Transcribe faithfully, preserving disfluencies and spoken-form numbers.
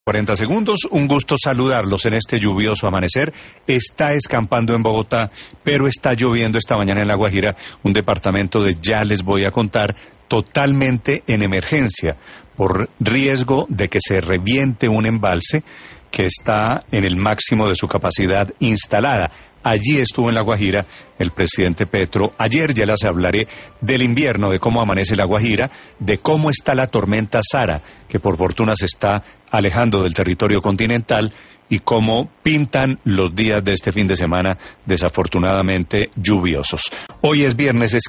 cuarenta segundos, un gusto saludarlos en este lluvioso amanecer. Está escampando en Bogotá, pero está lloviendo esta mañana en La Guajira, un departamento de ya les voy a contar, totalmente en emergencia, por riesgo de que se reviente un embalse que está en el máximo de su capacidad instalada. Allí estuvo en La Guajira el presidente Petro. Ayer ya les hablaré del invierno, de cómo amanece La Guajira, de cómo está la tormenta Sara, que por fortuna se está alejando del territorio continental, y cómo pintan los días de este fin de semana desafortunadamente lluviosos. Hoy es viernes, es